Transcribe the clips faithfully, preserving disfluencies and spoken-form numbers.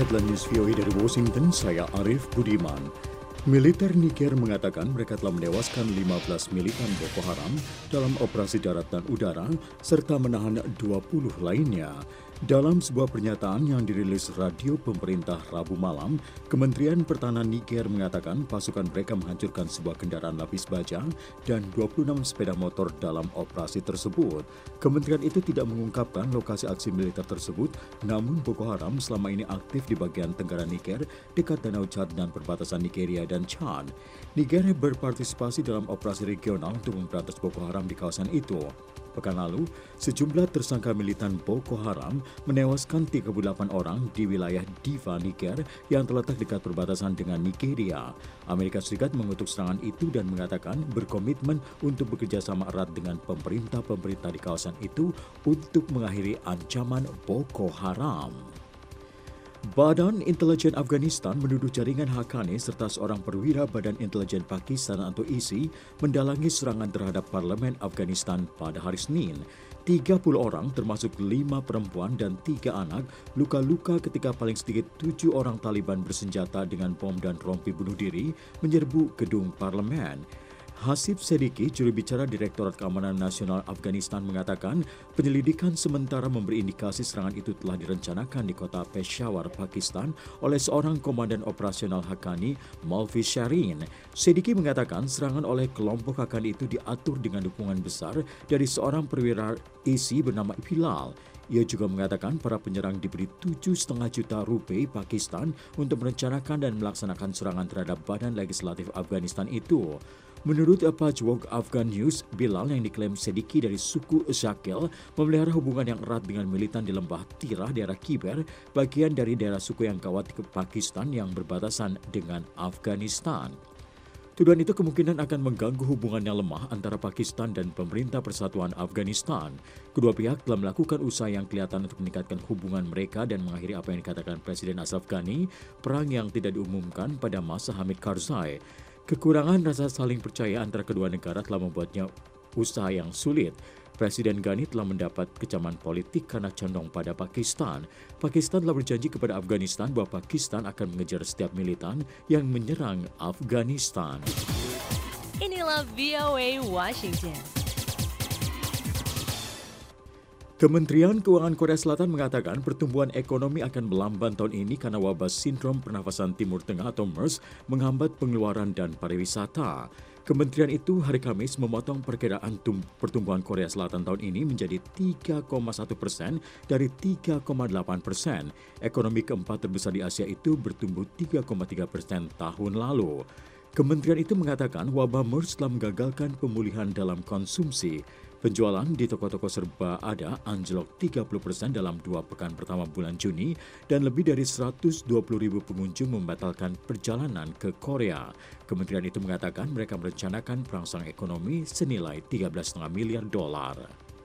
Headline News V O A dari Washington, saya Arif Budiman. Militer Niger mengatakan mereka telah menewaskan lima belas militan Boko Haram dalam operasi darat dan udara, serta menahan dua puluh lainnya. Dalam sebuah pernyataan yang dirilis radio pemerintah Rabu malam, Kementerian Pertahanan Niger mengatakan pasukan mereka menghancurkan sebuah kendaraan lapis baja dan dua puluh enam sepeda motor dalam operasi tersebut. Kementerian itu tidak mengungkapkan lokasi aksi militer tersebut, namun Boko Haram selama ini aktif di bagian tenggara Niger dekat Danau Chad dan perbatasan Nigeria dan Chad. Niger berpartisipasi dalam operasi regional untuk memberantas Boko Haram di kawasan itu. Pekan lalu, sejumlah tersangka militan Boko Haram menewaskan tiga puluh delapan orang di wilayah Difa, Niger yang terletak dekat perbatasan dengan Nigeria. Amerika Serikat mengutuk serangan itu dan mengatakan berkomitmen untuk bekerja sama erat dengan pemerintah-pemerintah di kawasan itu untuk mengakhiri ancaman Boko Haram. Badan Intelijen Afghanistan menuduh jaringan Haqqani serta seorang perwira Badan Intelijen Pakistan atau I S I mendalangi serangan terhadap parlemen Afghanistan pada hari Senin. tiga puluh orang, termasuk lima perempuan dan tiga anak, luka-luka ketika paling sedikit tujuh orang Taliban bersenjata dengan bom dan rompi bunuh diri menyerbu gedung parlemen. Hasib Sediki, juru bicara Direktorat Keamanan Nasional Afghanistan mengatakan penyelidikan sementara memberi indikasi serangan itu telah direncanakan di kota Peshawar, Pakistan oleh seorang komandan operasional Haqqani, Maulvi Shahrin. Sediki mengatakan serangan oleh kelompok Haqqani itu diatur dengan dukungan besar dari seorang perwira I S I bernama Bilal. Ia juga mengatakan para penyerang diberi tujuh koma lima juta rupiah Pakistan untuk merencanakan dan melaksanakan serangan terhadap badan legislatif Afghanistan itu. Menurut Pajwok Afghan News, Bilal yang diklaim Sediki dari suku Zakil memelihara hubungan yang erat dengan militan di lembah Tirah, daerah Khyber, bagian dari daerah suku yang kawat ke Pakistan yang berbatasan dengan Afghanistan. Tuduhan itu kemungkinan akan mengganggu hubungan yang lemah antara Pakistan dan Pemerintah Persatuan Afghanistan. Kedua pihak telah melakukan usaha yang kelihatan untuk meningkatkan hubungan mereka dan mengakhiri apa yang dikatakan Presiden Ashraf Ghani, perang yang tidak diumumkan pada masa Hamid Karzai. Kekurangan rasa saling percaya antara kedua negara telah membuatnya usaha yang sulit. Presiden Ghani telah mendapat kecaman politik karena condong pada Pakistan. Pakistan telah berjanji kepada Afghanistan bahwa Pakistan akan mengejar setiap militan yang menyerang Afghanistan. Inilah V O A Washington. Kementerian Keuangan Korea Selatan mengatakan pertumbuhan ekonomi akan melamban tahun ini karena wabah sindrom pernafasan Timur Tengah atau MERS menghambat pengeluaran dan pariwisata. Kementerian itu hari Kamis memotong perkiraan pertumbuhan Korea Selatan tahun ini menjadi tiga koma satu persen dari tiga koma delapan persen. Ekonomi keempat terbesar di Asia itu bertumbuh tiga koma tiga persen tahun lalu. Kementerian itu mengatakan wabah MERS telah menggagalkan pemulihan dalam konsumsi. Penjualan di toko-toko serba ada anjlok tiga puluh persen dalam dua pekan pertama bulan Juni dan lebih dari seratus dua puluh ribu pengunjung membatalkan perjalanan ke Korea. Kementerian itu mengatakan mereka merencanakan perangsang ekonomi senilai tiga belas koma lima miliar dolar.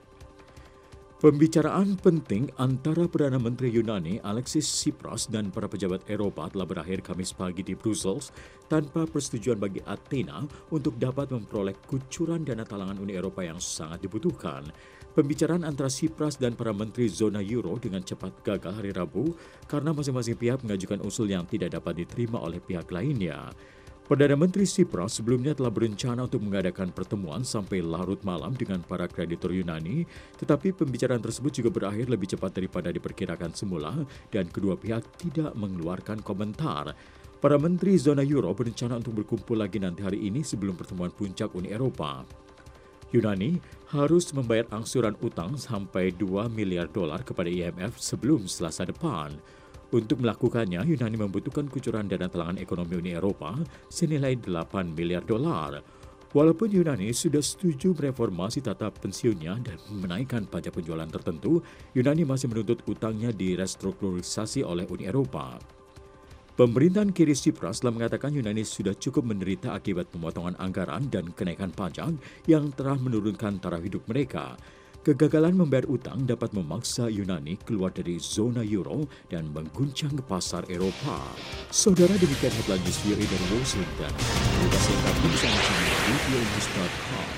Pembicaraan penting antara Perdana Menteri Yunani Alexis Tsipras dan para pejabat Eropa telah berakhir Kamis pagi di Brussels tanpa persetujuan bagi Athena untuk dapat memperoleh kucuran dana talangan Uni Eropa yang sangat dibutuhkan. Pembicaraan antara Tsipras dan para menteri zona euro dengan cepat gagal hari Rabu karena masing-masing pihak mengajukan usul yang tidak dapat diterima oleh pihak lainnya. Perdana Menteri Tsipras sebelumnya telah berencana untuk mengadakan pertemuan sampai larut malam dengan para kreditur Yunani, tetapi pembicaraan tersebut juga berakhir lebih cepat daripada diperkirakan semula dan kedua pihak tidak mengeluarkan komentar. Para menteri zona euro berencana untuk berkumpul lagi nanti hari ini sebelum pertemuan puncak Uni Eropa. Yunani harus membayar angsuran utang sampai dua miliar dolar kepada I M F sebelum Selasa depan. Untuk melakukannya, Yunani membutuhkan kucuran dana talangan ekonomi Uni Eropa senilai delapan miliar dolar. Walaupun Yunani sudah setuju mereformasi tata pensiunnya dan menaikkan pajak penjualan tertentu, Yunani masih menuntut utangnya direstrukturisasi oleh Uni Eropa. Pemerintahan kiri Tsipras telah mengatakan Yunani sudah cukup menderita akibat pemotongan anggaran dan kenaikan pajak yang telah menurunkan taraf hidup mereka. Kegagalan membayar utang dapat memaksa Yunani keluar dari zona euro dan mengguncang pasar Eropa. Saudara, demikian headline news V O A dari Washington. Terima kasih telah bersama kami di v o a news dot com.